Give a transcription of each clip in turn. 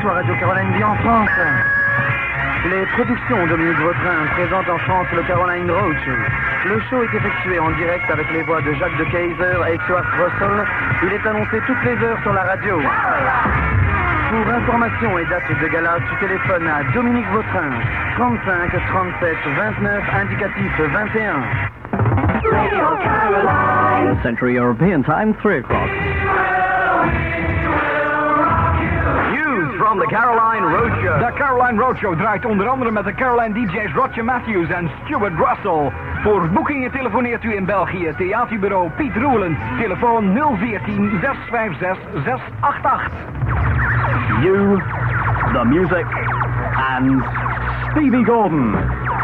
toi Radio Caroline Vie en France. Les productions Dominique Vautrin présentent en France le Caroline Roadshow. Le show est effectué en direct avec les voix de Jacques de Keyser et Stuart Russell. Il est annoncé toutes les heures sur la radio. Pour information et date de gala, tu téléphones à Dominique Vautrin, 35 37 29 indicatif 21. Radio Caroline. Central European Time, 3 o'clock. News from the Caroline Roadshow. De Caroline Roadshow draait onder andere met de Caroline DJ's Roger Matthews en Stuart Russell. Voor boekingen telefoneert u in België. Theaterbureau Piet Roelen. Telefoon 014 656 688. You, the music, and Stevie Gordon.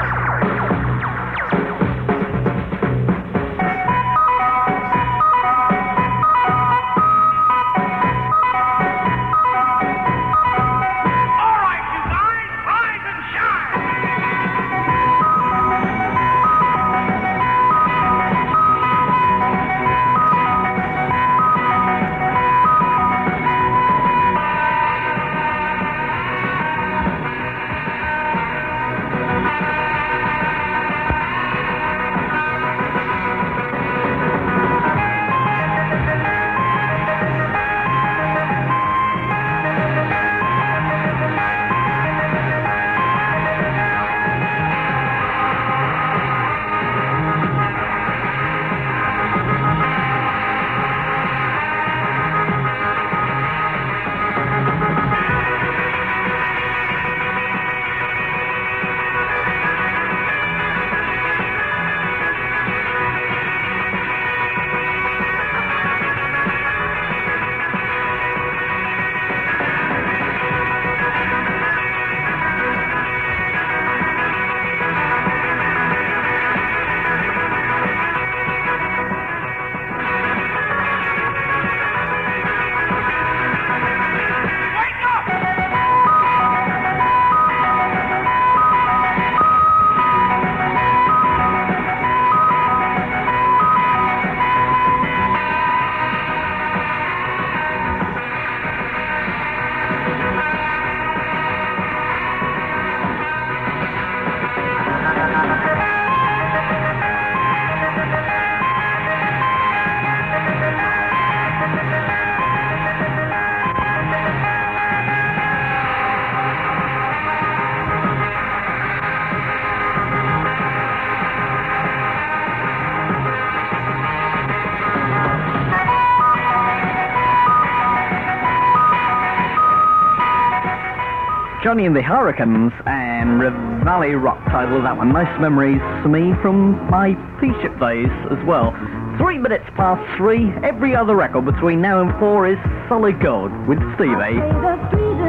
Johnny and the Hurricanes and Valley Rock title that one. Nice memories for me from my P-Ship days as well. 3 minutes past 3. Every other record between now and 4 is solid gold with Stevie. The street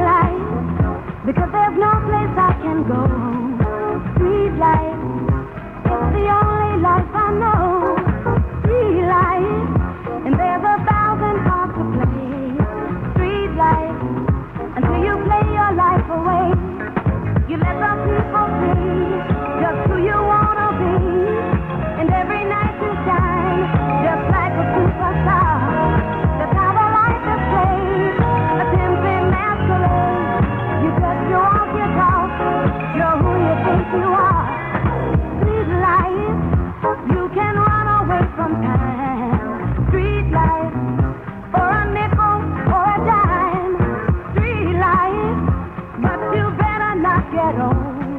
light, because there's no place I can go. Street light, it's the only life I know. Street light, and there's 1,000 parts to play. Street light, until you play your life away. You let the people see just who you wanna be, and every night you shine just like a superstar. That's how the life is played, a tempting masquerade. You cut, you walk, you talk, you're who you think you are. Street life, you can run away from time. Street life, for a nickel or a dime. Street life, but you better not get old.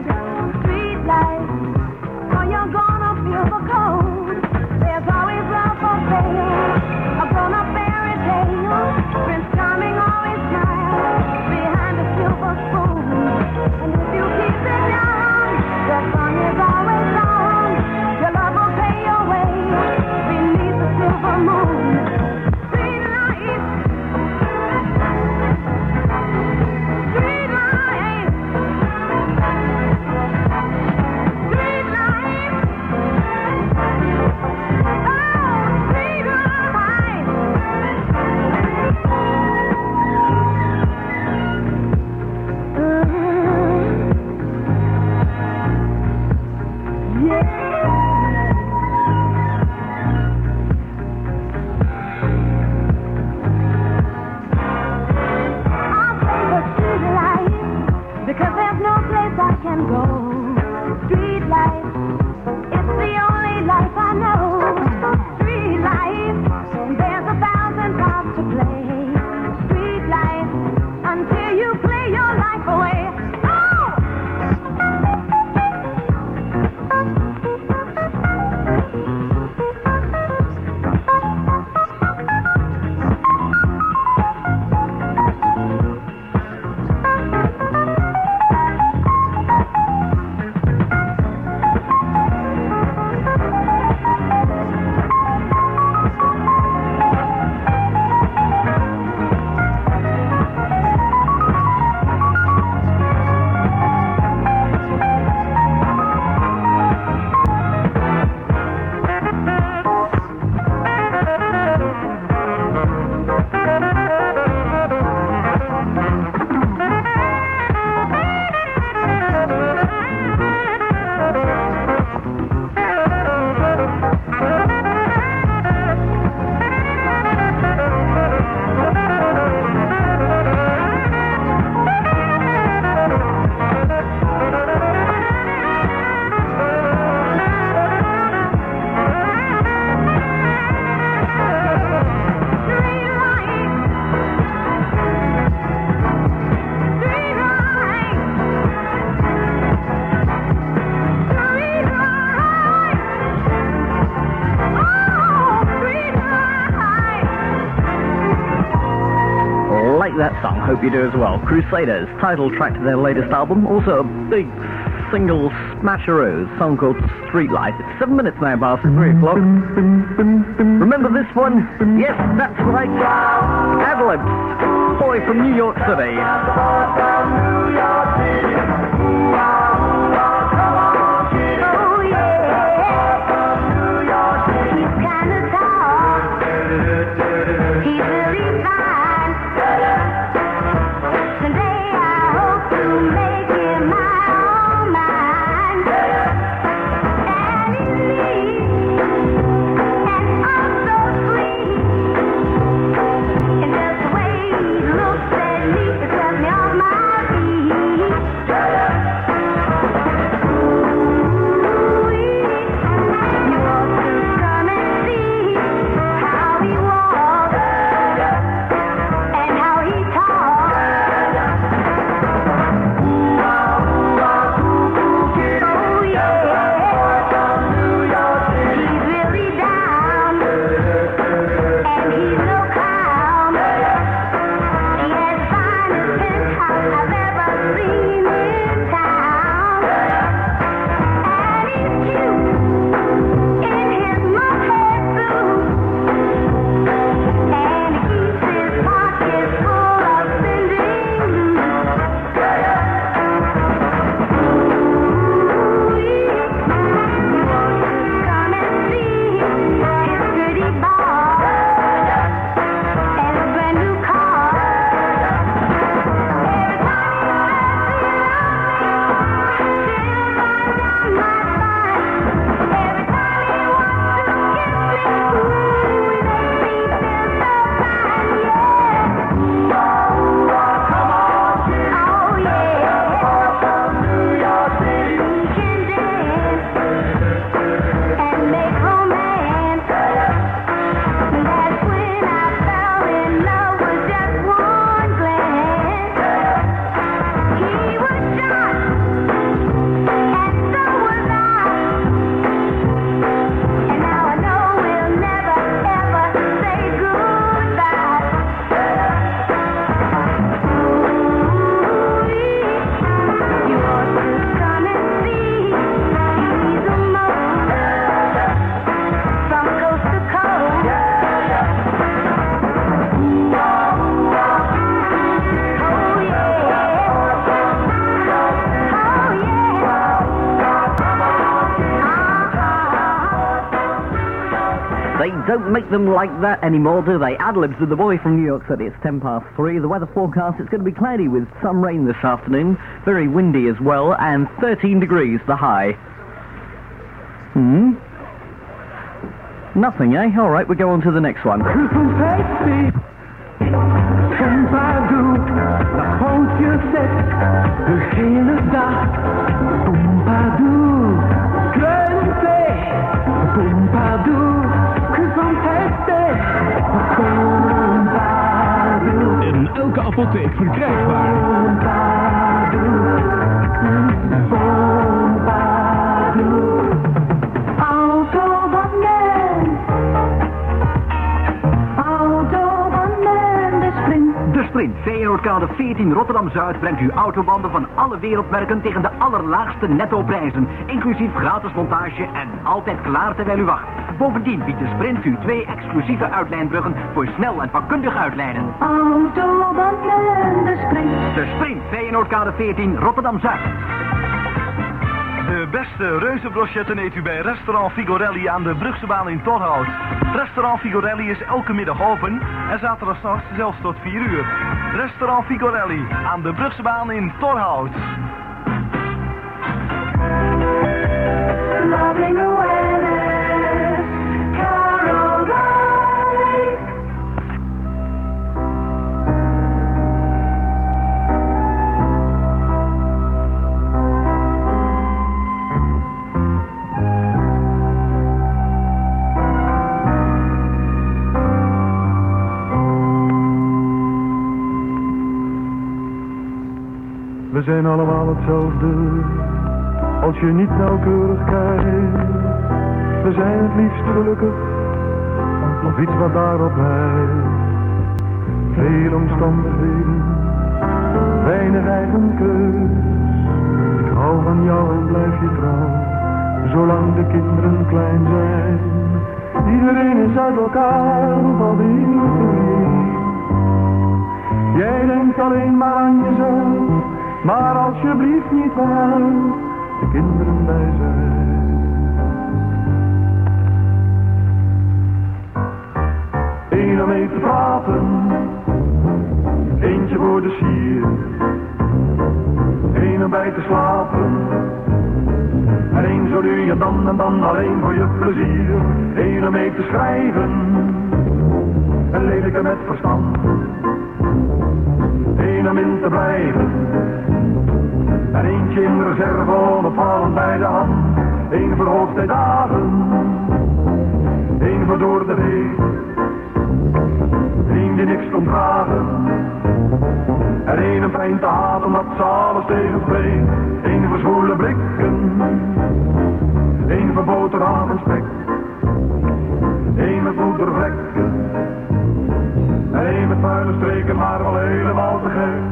can go. Street life, it's the only life I know. Street life, there's 1,000 parts to play. Street life, until you play your life away. That song, hope you do as well. Crusaders, title track to their latest album, also a big single smasheroo, song called Street Life. It's 7 minutes now past 3 o'clock. Remember this one? Yes, that's right. Adlibs, boy from New York City. Don't make them like that anymore, do they? Adlibs with the boy from New York City. It's 10 past 3. The weather forecast, it's going to be cloudy with some rain this afternoon. Very windy as well, and 13 degrees the high. Nothing, eh? All right, we go on to the next one. Since I do, I hold you recette, de hele dag. Pompadour, kruiden, Pompadour, gezondheid, Pompadour. In elke apotheek verkrijgbaar. Pompadour, Pompadour. Autobanden, de Sprint. De Sprint, Feyenoordkade 14 Rotterdam-Zuid brengt u autobanden van alle wereldmerken tegen de allerlaagste nettoprijzen. Inclusief gratis montage en altijd klaar terwijl u wacht. Bovendien biedt de Sprint u 2 exclusieve uitlijnbruggen voor snel en vakkundig uitlijnen. Autobanden, de Sprint. De Sprint, Feyenoordkade 14 Rotterdam-Zuid. De beste reuzenbrochetten eet u bij restaurant Figorelli aan de Brugsebaan in Torhout. Restaurant Figorelli is elke middag open en zaterdagsnachts zelfs tot 4 uur. Restaurant Figorelli aan de Brugsebaan in Torhout. Loving the weather, Caroline. We zijn allemaal hetzelfde, als je niet nauwkeurig kijkt. We zijn het liefst gelukkig, of iets wat daarop lijkt. Veel omstandigheden, weinig eigen keus. Ik hou van jou en blijf je trouw, zolang de kinderen klein zijn. Iedereen is uit elkaar, wat ik lief. Jij denkt alleen maar aan jezelf, maar alsjeblieft niet waar de kinderen bij zijn. Eén om mee te praten, eentje voor de sier. Eén om bij te slapen, en één zo nu en dan alleen voor je plezier. Eén om mee te schrijven, een lelijke met verstand. Eén om in te blijven, en eentje in reserve onopvallend bij de hand. Eén voor hoogtijdagen, één voor door de week. Eén die niks kon dragen, en één een pijn te haten omdat ze alles tegenspreekt. Eén voor zwoele blikken, één voor boterham en spek. Eén met moedervlekken, en één met vuile streken, maar wel helemaal te gek.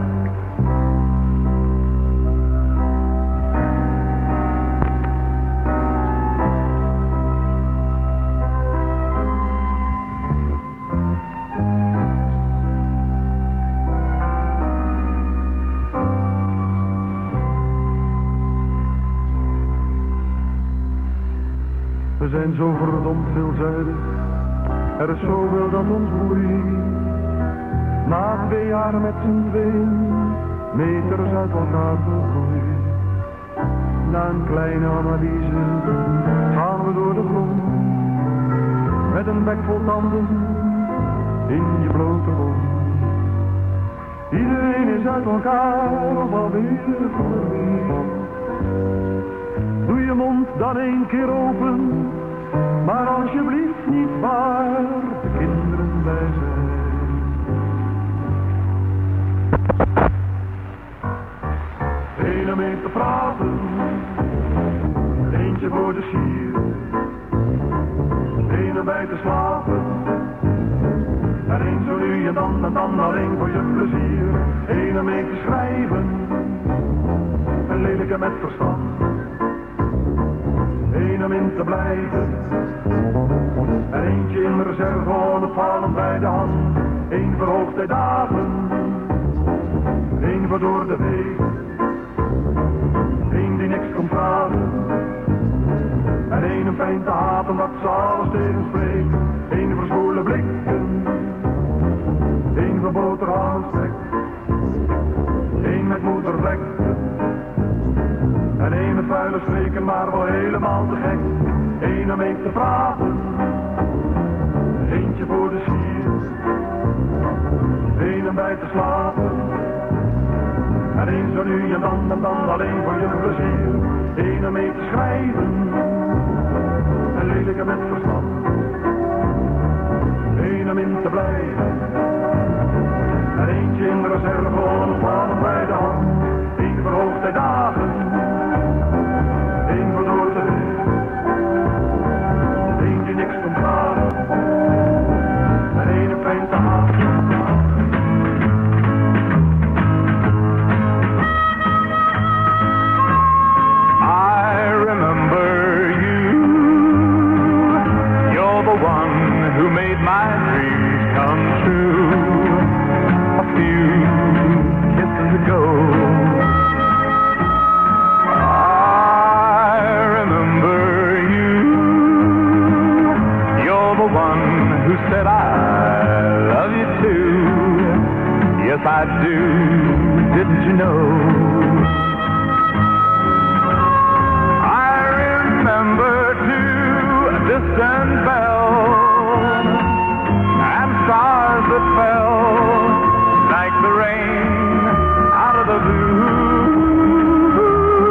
We zijn zo verdomd veelzijdig, er is zoveel dat ons boeit. Na 2 jaar met z'n tweeën, meters uit elkaar gegroeid. Na een kleine analyse gaan we door de grond, met een bek vol tanden in je blote mond. Iedereen is uit elkaar, of alweer verliefd. Doe je mond dan 1 keer open, maar alsjeblieft niet waar de kinderen bij zijn. Eén om mee te praten, eentje voor de sier. Eén om bij te slapen, en één zo nu en dan alleen voor je plezier. Eén om mee te schrijven, een lelijke met verstand. Eén om in te blijven, en eentje in reserve onopvallend bij de hand. Eén voor hoogtijdagen, één voor door de week. Eén die niks kon vragen, en één een pijn te haten dat ze alles tegenspreekt. Eén voor zwoele blikken, één voor boterham en spek. Eén met moedervlekken, en één met vuile streken, maar wel helemaal te gek. Eén om mee te praten, eentje voor de sier. Eén om bij te slapen, En eens zo nu en dan alleen voor je plezier. Eén om mee te schrijven. Een lelijke met verstand. Eén om in te blijven. En eentje in de reserve ontslaan bij de hand. Eén voor hoogtijdagen. Eén voor door te weg. Eentje niks komt vragen. En één een fijn te haven. I remember you. You're the one who made my dreams come true. A few kisses ago. I remember you. You're the one who said I love you too. Yes, I do. Didn't you know? Distant bells and stars that fell like the rain out of the blue.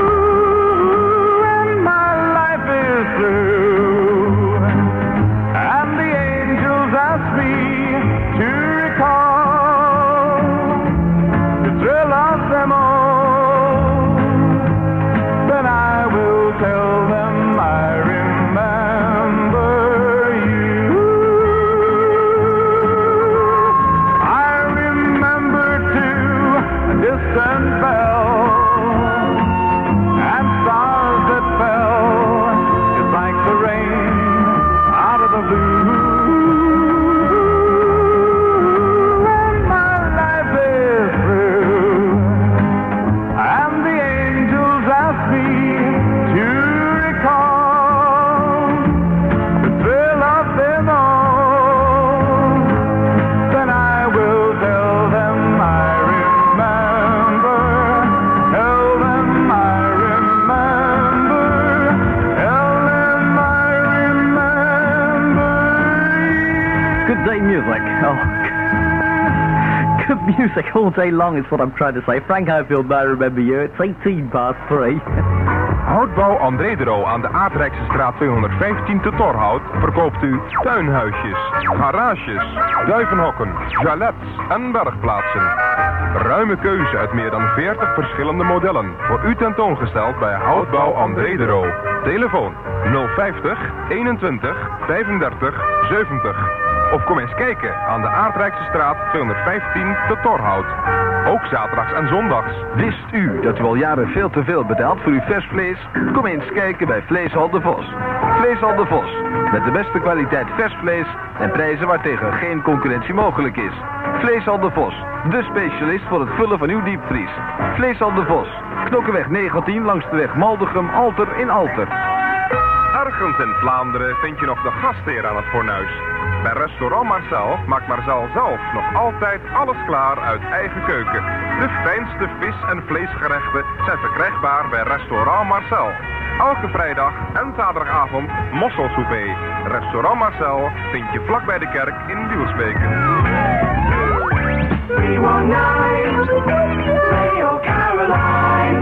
And my life is through, and the angels ask me to recall the thrill of them all. Then I will tell them I remember. Distant bells and stars that fell just like the rain out of the blue. And my life is through, and the angels ask me to recall the thrill of them all. Then I will tell them I music. Oh, good music all day long is what I'm trying to say. Frank Highfield, I remember you. It's 3:18. Houtbouw André de Roo aan de Aardrijksestraat 215 te Torhout verkoopt u tuinhuisjes, garages, duivenhokken, chalets en bergplaatsen. Ruime keuze uit meer dan 40 verschillende modellen. Voor u tentoongesteld bij Houtbouw André de Roo. Telefoon 050 21 35 70. Of kom eens kijken aan de Aardrijksestraat 215 te Torhout. Ook zaterdags en zondags. Wist u dat u al jaren veel te veel betaalt voor uw vers vlees? Kom eens kijken bij Vleeshal de Vos. Vleeshal de Vos. Met de beste kwaliteit vers vlees en prijzen waartegen geen concurrentie mogelijk is. Vleeshal de Vos. De specialist voor het vullen van uw diepvries. Vleeshal de Vos. Knokkenweg 19 langs de weg Maldegem Alter in Alter. Ergens in Vlaanderen vind je nog de gastheer aan het fornuis. Bij restaurant Marcel maakt Marcel zelf nog altijd alles klaar uit eigen keuken. De fijnste vis- en vleesgerechten zijn verkrijgbaar bij restaurant Marcel. Elke vrijdag en zaterdagavond mosselsouper. Restaurant Marcel vind je vlak bij de kerk in Duursbeke. We were nice, play your Caroline.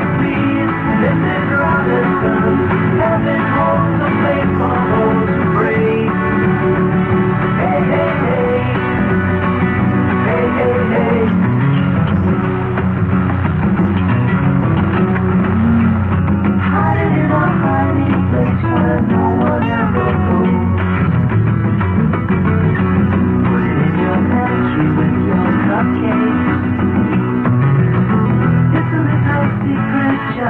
you please. This is Robinson. Heaven holds a place for those who pray. Hey, hey, hey. Hey, hey, hey. Hiding in a hiding place where no one ever goes. Put it in your pantry with your cupcakes. It's a little secret.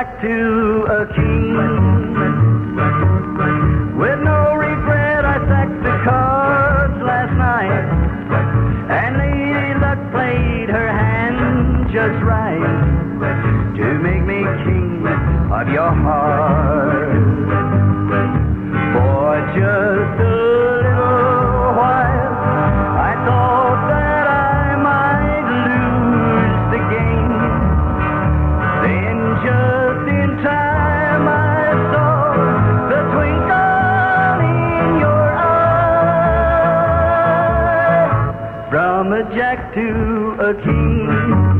Jack to a king. With no regret, I sacked the cards last night, and Lady Luck played her hand just right to make me king of your heart. For just a little while, I thought that I might lose the game. Then just in time I saw the twinkle in your eye. From a jack to a king,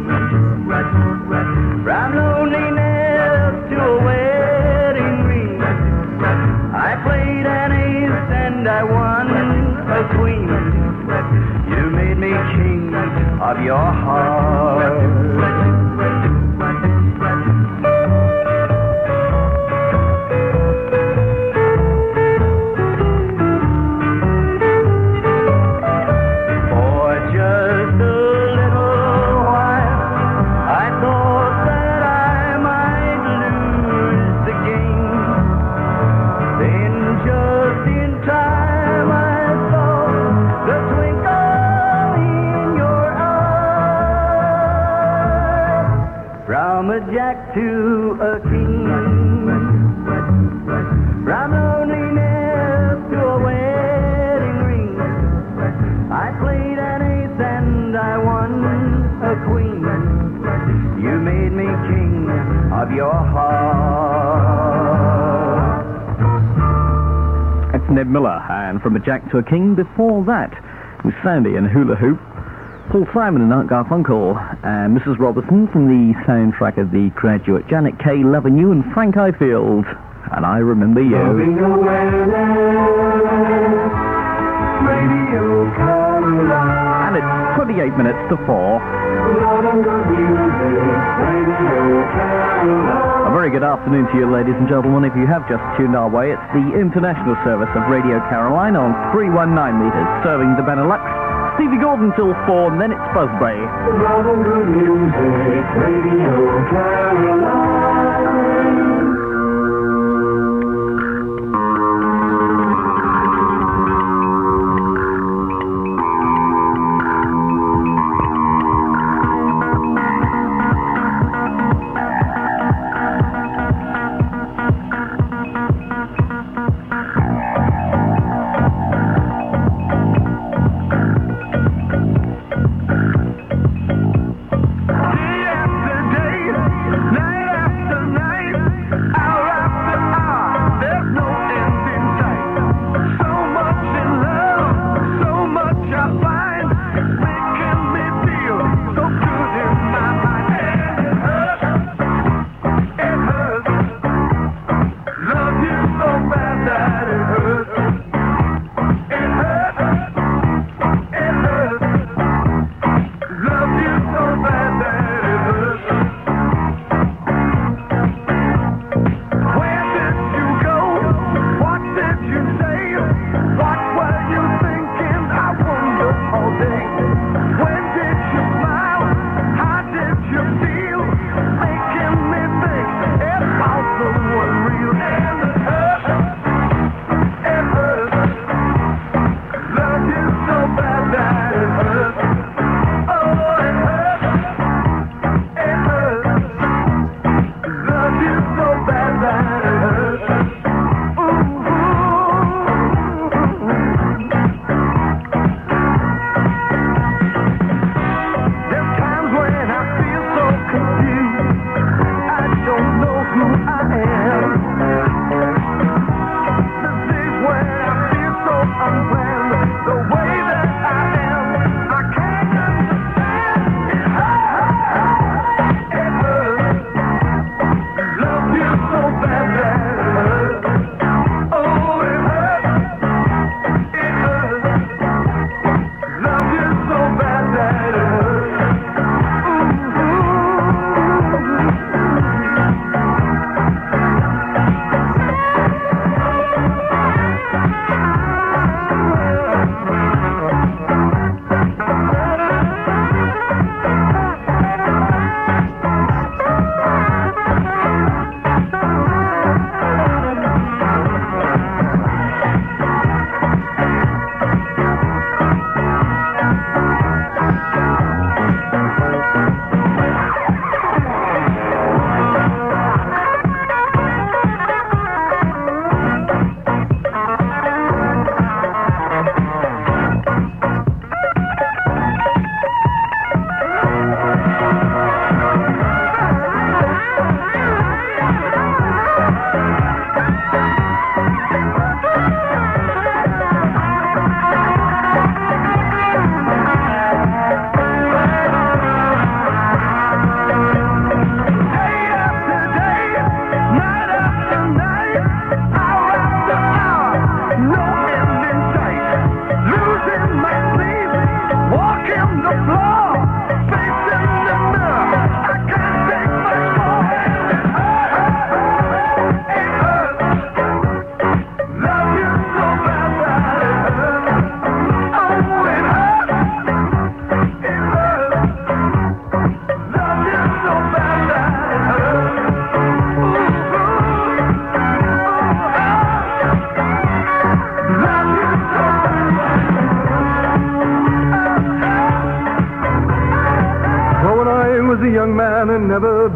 from loneliness to a wedding ring, I played an ace and I won a queen. You made me king of your heart. Jack to a king, from loneliness to a wedding ring, I played an ace and I won a queen. You made me king of your heart. That's Ned Miller, and From a Jack to a King. Before that was Sandy and Hula Hoop, Paul Simon and Art Garfunkel, and Mrs. Robertson from the soundtrack of The Graduate, Janet Kay, Loving You, and Frank Highfield, and I Remember You. And it's 28 minutes to 4. A very good afternoon to you, ladies and gentlemen. If you have just tuned our way, it's the international service of Radio Caroline on 319 meters, serving the Benelux. Stevie Gordon till 4, and then it's Buzzbray. Rather good music, Radio Caroline. Day after day, night after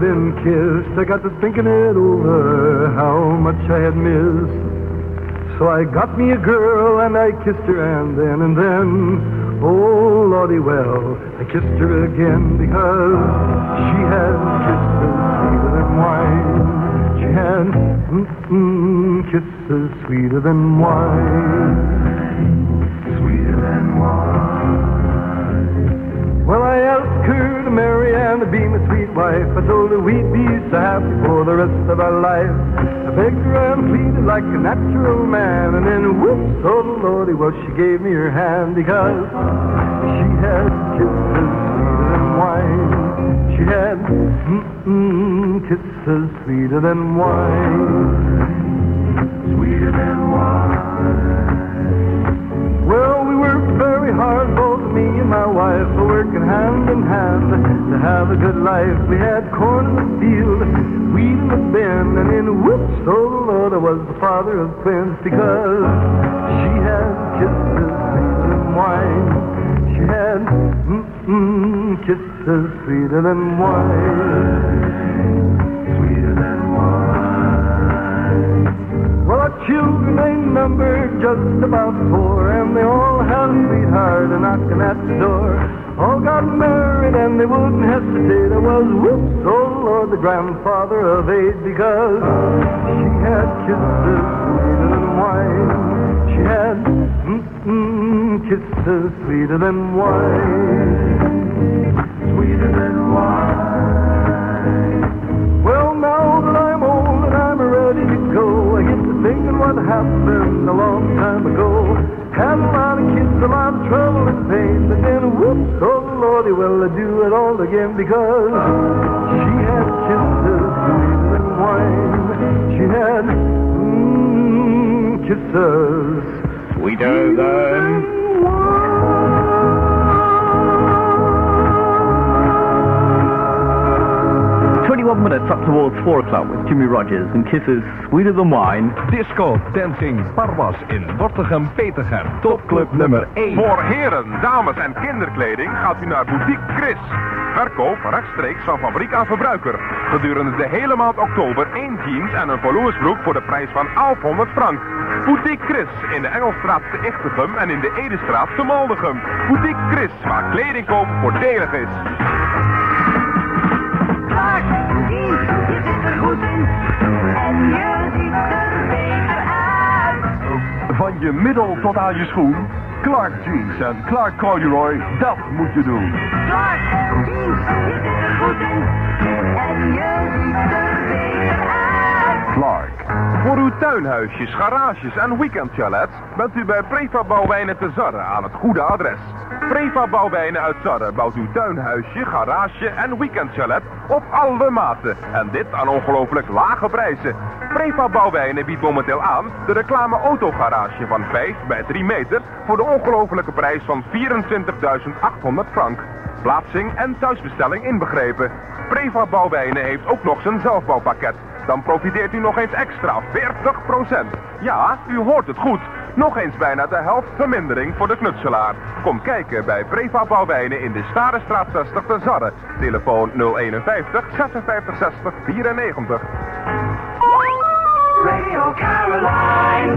been kissed, I got to thinking it over, how much I had missed. So I got me a girl and I kissed her and then, oh Lordy, well, I kissed her again because she had kisses sweeter than wine. She had kisses sweeter than wine. Sweeter than wine. Well, I asked her to marry and to be my sweet wife. I told her we'd be so happy for the rest of our life. I begged her and pleaded like a natural man, and then whoops, oh Lordy, well, she gave me her hand because she had kisses sweeter than wine. She had kisses sweeter than wine. Sweeter than wine. Well, we worked very hard, both me and my wife, working hand in hand to have a good life. We had corn in the field, wheat in the bin, and then whoops, oh Lord, I was the father of twins because she had kisses sweeter than wine. She had kisses sweeter than wine. Sweeter than wine. Well, our children, they numbered just about 4, and they all had a sweetheart knocking at the door. All got married and they wouldn't hesitate. I was, whoops, oh Lord, the grandfather of 8 because she had kisses sweeter than wine. She had kisses sweeter than wine. Sweeter than wine. Well, now that I'm old and I'm ready to go, I get to thinking what happened a long time ago. Had a lot of kids, a lot of trouble and pain, but then whoops, oh Lordy, well, I do it all again because she had kisses sweeter than wine. She had kisses sweeter than 21 minutes up towards 4 o'clock with Jimmy Rogers and kisses sweeter than wine. Disco Dancing Parwas in Wortegem-Petergem. Topclub nummer 1. Voor heren, dames en kinderkleding gaat u naar Boutique Chris. Verkoop rechtstreeks van fabriek aan verbruiker. Gedurende de hele maand oktober 1 jeans en een veloursbroek voor de prijs van 1100 frank. Boutique Chris in de Engelstraat te Ichtegem en in de Edestraat te Maldegem. Boutique Chris, waar kleding kopen voordelig is. Clark, je zit er goed in en je ziet er beter uit. Van je middel tot aan je schoen, Clark Jeans en Clark Corduroy, dat moet je doen. Clark, je zit er goed in en je ziet er beter uit. Clark. Voor uw tuinhuisjes, garages en weekendchalets bent u bij Prefab Bouwwijnen te Zarre aan het goede adres. Prefab Bouwwijnen uit Zarre bouwt uw tuinhuisje, garage en weekendchalet op alle maten. En dit aan ongelooflijk lage prijzen. Prefab Bouwwijnen biedt momenteel aan de reclame autogarage van 5 bij 3 meter voor de ongelofelijke prijs van 24.800 frank. Plaatsing en thuisbestelling inbegrepen. Prefab Bouwwijnen heeft ook nog zijn zelfbouwpakket. Dan profiteert u nog eens extra 40%. Ja, u hoort het goed. Nog eens bijna de helft vermindering voor de knutselaar. Kom kijken bij Prefab Bouwwijnen in de Starenstraat 60 te Zarre. Telefoon 051 56 60 94. Radio Caroline.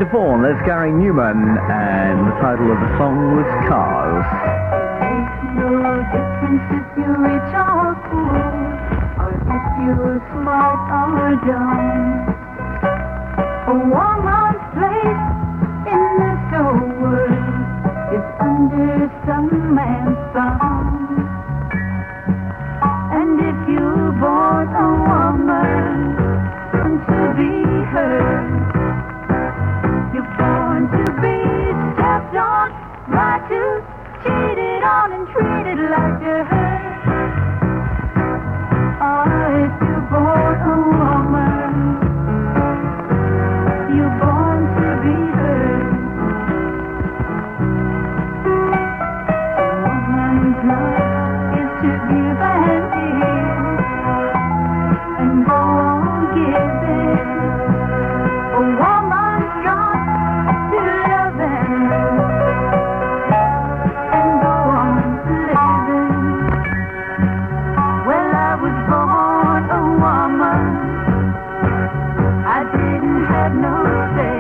1994, there's Gary Newman, and the title of the song was Cars. Makes no difference if you rich or poor, or if you're smart or dumb. A woman's place in this whole world is under some man's thumb. And if you're born a woman, to be heard, you're born to be stepped on, lied to, cheated on, and treated like dirt. Oh, if you're born a woman, you're born to be heard. A woman's love is to give and give, and go on giving. A woman's got to love and go on living. Well, I was born a woman. I didn't have no say.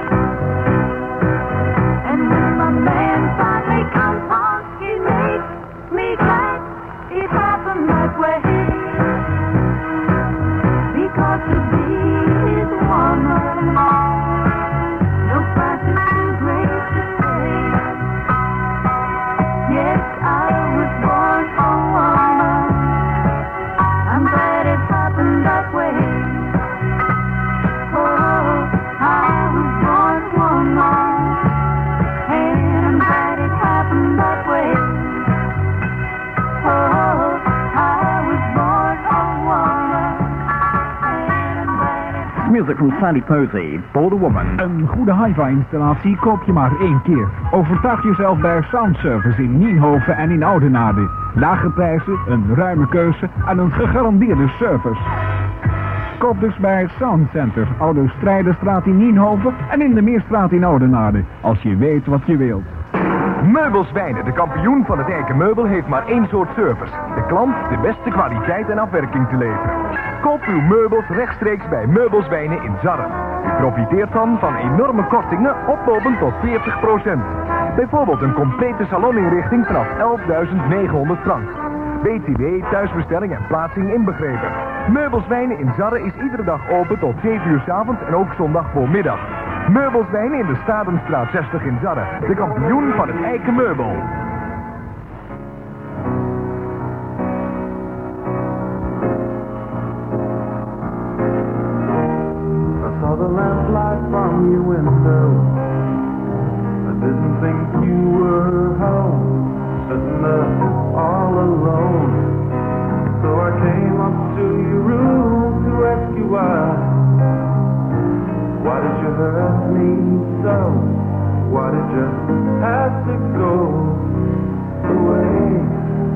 And when my man finally comes home, he makes me glad it happened that way. Because to be his woman, no price is too great to pay. Yes, I was born a woman. I'm glad it happened that way. Oh, I was born a woman, and I'm glad it happened that way. Oh, I was born a woman. Music from Sandy Posey, Bold a Woman. Een goede hi-fi-installatie koop je maar 1 keer. Overtuig jezelf bij Sound Service in Nienhoven en in Oudenaarde. Lage prijzen, een ruime keuze en een gegarandeerde service. Koop dus bij Sound Center, Oude Strijderstraat in Nienhoven en in de Meerstraat in Oudenaarde. Als je weet wat je wilt. Meubelswijnen, de kampioen van het eikenmeubel, heeft maar 1 soort service. De klant de beste kwaliteit en afwerking te leveren. Koop uw meubels rechtstreeks bij Meubelswijnen in Zarren. U profiteert dan van enorme kortingen oplopend tot 40%. Bijvoorbeeld een complete saloninrichting vanaf 11.900 frank. BTW, thuisbestelling en plaatsing inbegrepen. Meubelswijnen in Zarren is iedere dag open tot 7 uur 's avonds en ook zondag voormiddag. Meubelswijnen in de Stadenstraat 60 in Zarren. De kampioen van het eikenmeubel. I saw the lamplight from your window. I didn't think you were home, sitting there all alone. So I came up to your room to ask you why. Why did you hurt me so? Why did you have to go away?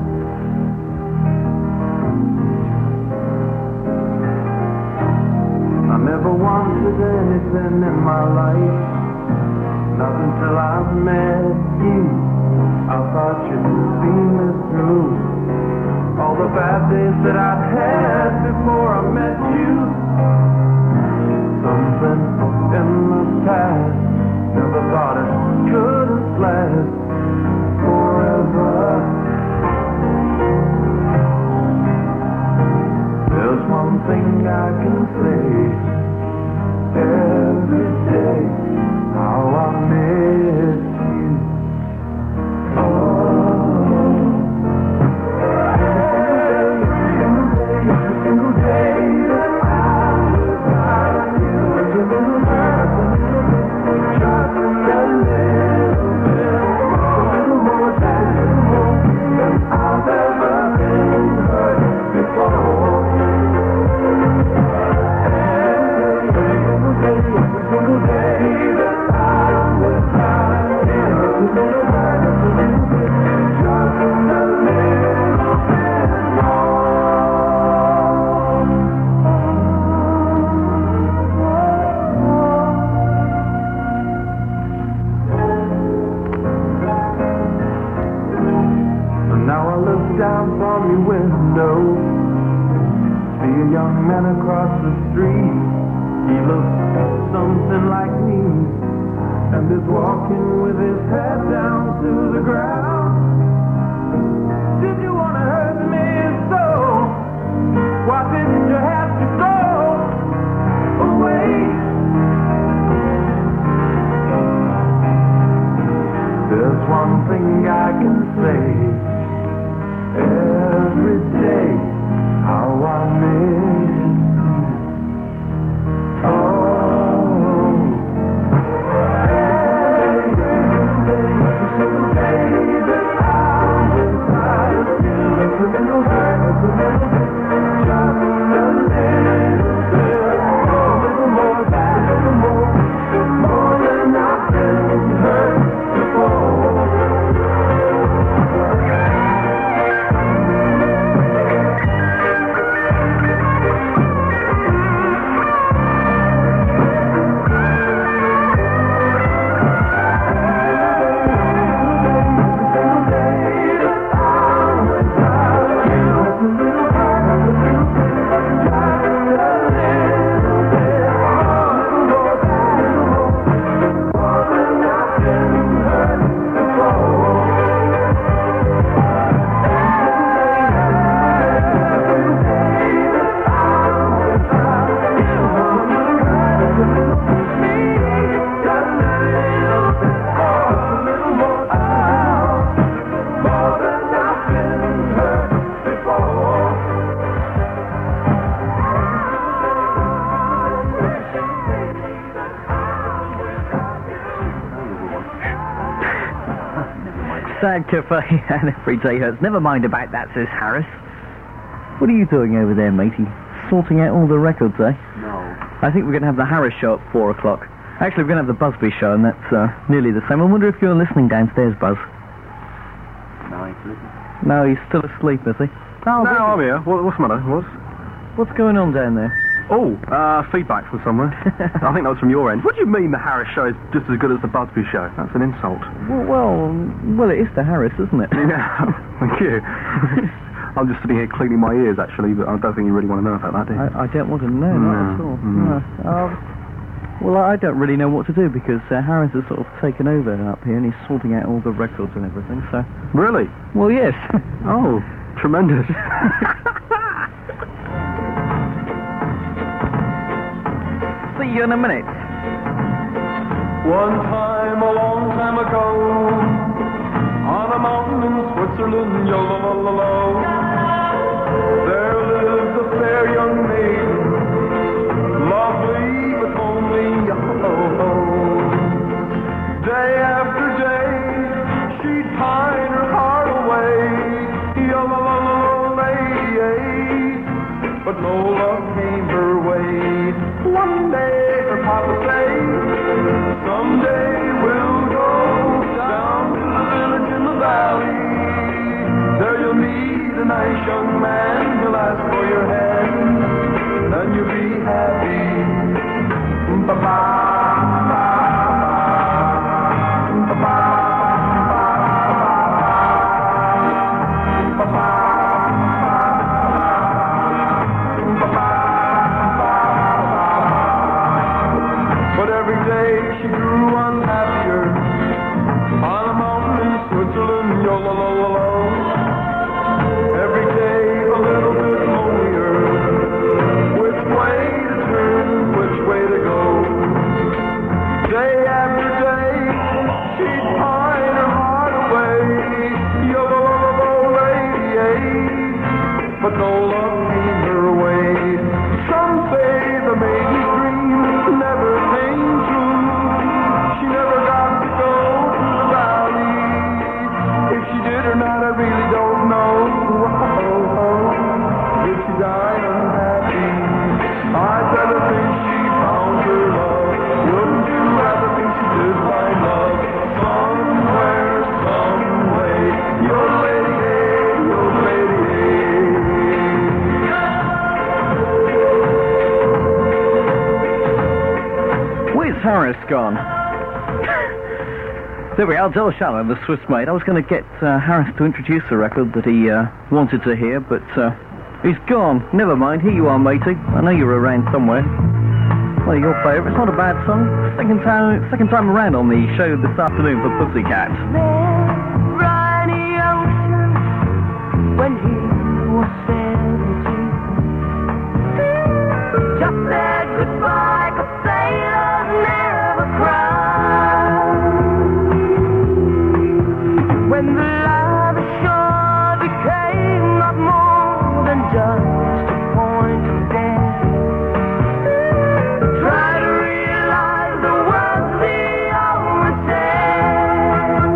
I never wanted anything in my life, not until I met you. I thought you'd see me through all the bad days that I'd had before I met you. Something in the past, never thought it couldn't last forever. There's one thing I can say every day, how I miss you. Oh, every single day that I was without you, it's a little nothing, just a little more than I've ever been hurt before. Every single day that I was without you, it's a little bit, just a little bit more. And now I look down from your window, see a young man across the street. He looks something like me, and is walking with his head down to the ground. Did you want to hurt me so? Why didn't you have to go away? There's one thing I can say every day, how I miss you. Sad Cafe and Every Day Hurts. Never mind about that, says Harris. What are you doing over there, matey? Sorting out all the records, eh? No. I think we're going to have the Harris show at 4 o'clock. Actually, we're going to have the Busby show, and that's nearly the same. I wonder if you're listening downstairs, Buzz. No, he's listening. No, he's still asleep, is he? No, I'm here. What's the matter? What's going on down there? Oh, feedback from somewhere. I think that was from your end. What do you mean the Harris show is just as good as the Busby show? That's an insult. Well, it is the Harris, isn't it? Yeah, thank you. I'm just sitting here cleaning my ears, actually, but I don't think you really want to know about that, do you? I don't want to know, not at all. No. Well, I don't really know what to do because Harris has sort of taken over up here and he's sorting out all the records and everything, so... Really? Well, yes. Oh, tremendous. See you in a minute. One time, a long time ago, on a mountain in Switzerland, yo-lo-lo-lo-lo, there lived a fair young maiden, lovely but homely, yo-ho-ho. Day after day, she'd pine her heart away, yo-lo-lo-lo-lo, but no love came her way. One day her papa said, someday we'll go down to the village in the valley. There you'll meet a nice young man, he'll ask for your hand, and you'll be happy. Ba-ba. But no love came her way. Some say the maiden's dream never came true. She never got to go to the valley. If she did or not, I really don't know. If she died unhappy, I'd rather think she found her love. Wouldn't you rather think she did find love? Somewhere, some way, your lady, your lady. Harris gone. There we are, Del Shannon, the Swiss maid. I was going to get Harris to introduce the record that he wanted to hear, but he's gone. Never mind, here you are, matey. I know you're around somewhere. Well, your favourite. It's not a bad song. Second time around on the show this afternoon for Pussycat. Rainy ocean when he was 17. Just said goodbye, 'cause sailors never cry. When the love ashore became not more than just a point of death. Try to realize the words he always said.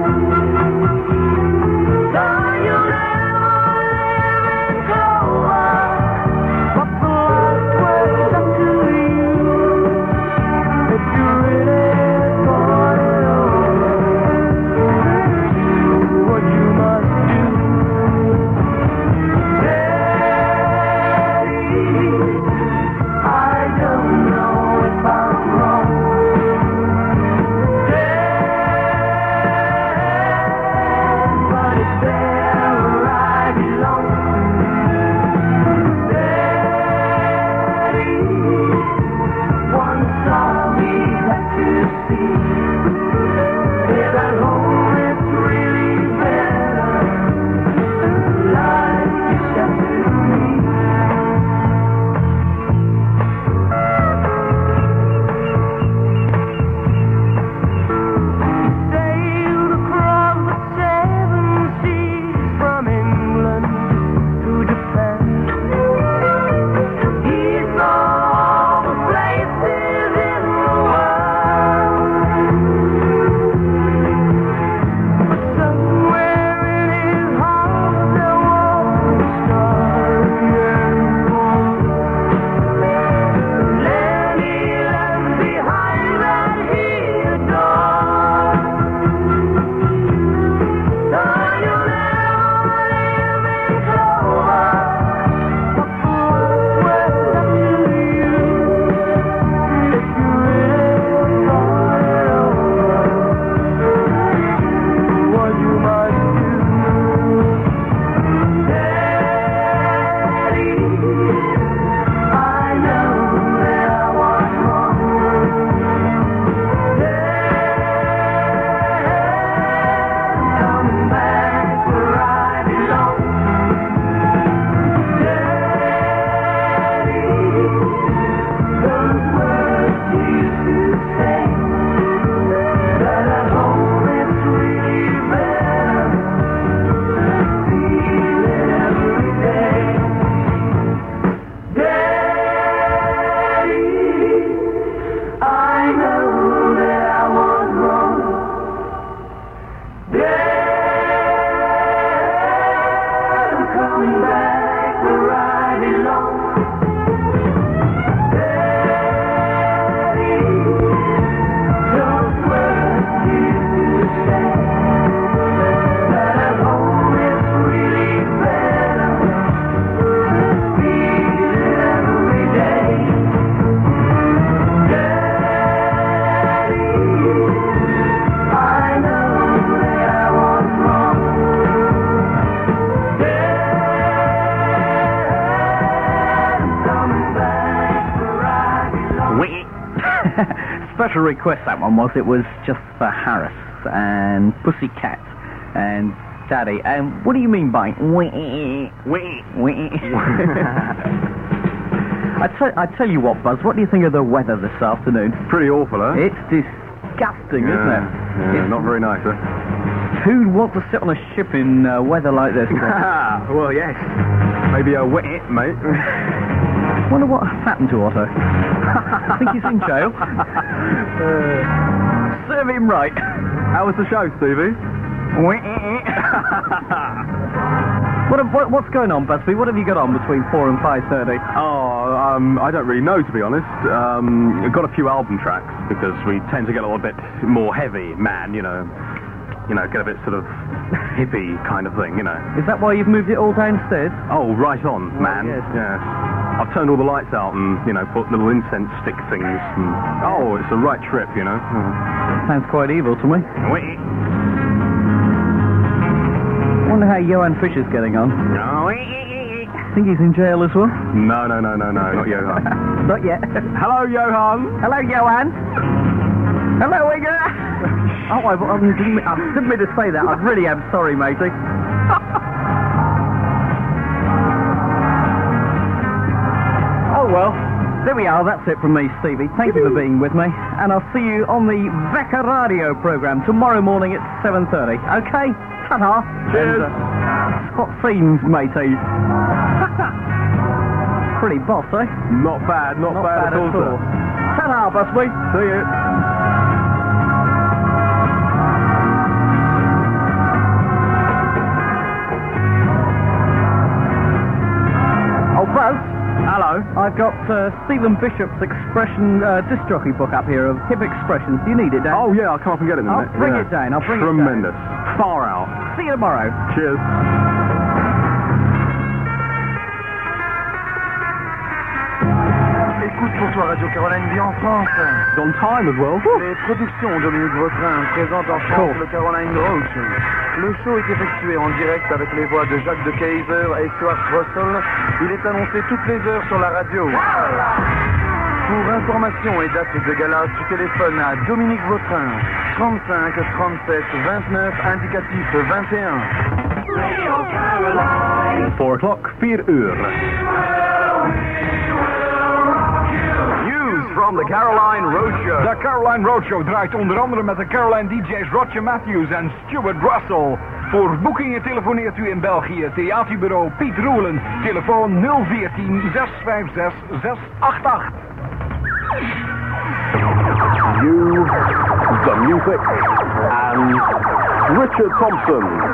So you'll never live in clover, but the last word's up to you. If you really thought it over, what you must do. Daddy, I don't know if I'm wrong. Dad, but it's there where I belong. Daddy, once I'll be back to see. If at home it's really better, like you said to me. Sailed across the 7 seas from England to Japan. He saw all the places in the world. But somewhere in his heart there was a starry born. Land he left behind that he adored. So you'll never live in clover, but the world's up to you. If you really thought it over, what you might do. Daddy, I know that I was wrong. Dad, coming back where I belong. Daddy, those words you used to say, that at home it's really better. Feel it every day. Daddy, I know that I was wrong. Dad, I'm coming back where I belong. Daddy, those words you used to say, that at home it's really better. Feel it every day. Daddy, I know that I was wrong. Dad, I'm coming back where I belong. Special request that one was. It was just for Harris and Pussycat and Daddy. And what do you mean by I tell you what, Buzz, what do you think of the weather this afternoon? Pretty awful, huh? It's disgusting, isn't it? Yeah, not very nice, huh? Who'd want to sit on a ship in weather like this? Well, yes. Maybe a mate. Wonder what happened to Otto. I think he's in jail. Serve him right. How was the show, Stevie? What's going on, Busby? What have you got on between 4 and 5:30? I don't really know, to be honest. I've got a few album tracks because we tend to get a little bit more heavy, man. You know, get a bit sort of hippie kind of thing. Is that why you've moved it all downstairs? Oh, right on, man. Yes. Yeah. I've turned all the lights out and put little incense stick things. And, it's a right trip. Sounds quite evil to me. Wonder how Johan Fisher's getting on. think he's in jail as well? No, not Johan. Not yet. Hello, Johan. Hello, Johan. Hello, Igor. Oh, I didn't mean to say that. I really am sorry, matey. Oh, well. There we are. That's it from me, Stevie. Thank you for being with me. And I'll see you on the Vecca Radio programme tomorrow morning at 7:30. OK? Ta-ta. Cheers. And, what seems, matey? Pretty boss, eh? Not bad at all, sir. Ta-ta, Busby. See you. Oh, Buzz. Hello. I've got Stephen Bishop's expression disc jockey book up here of hip expressions. Do you need it, Dan? Oh, yeah, I'll come up and get it in a minute. I'll bring it down. Tremendous. Far out. See you tomorrow. Cheers. Écoute pour toi Radio Caroline vit en France. It's on time as well. Les productions Dominique Vautrin présentent en France le Caroline Roadshow. Le show est effectué en direct avec les voix de Jacques de Keyser et Stuart Russell. Il est annoncé toutes les heures sur la radio. Pour information et date de gala, tu téléphones à Dominique Vautrin, 35 37 29, indicatif 21. 4 o'clock, 4 uur. From the Caroline Roadshow. De Caroline Roadshow draait onder andere met de Caroline DJ's Roger Matthews en Stuart Russell. Voor boekingen telefoneert u in België. Theaterbureau Piet Roelen. Telefoon 014 656 688. You, the music, and Richard Thompson.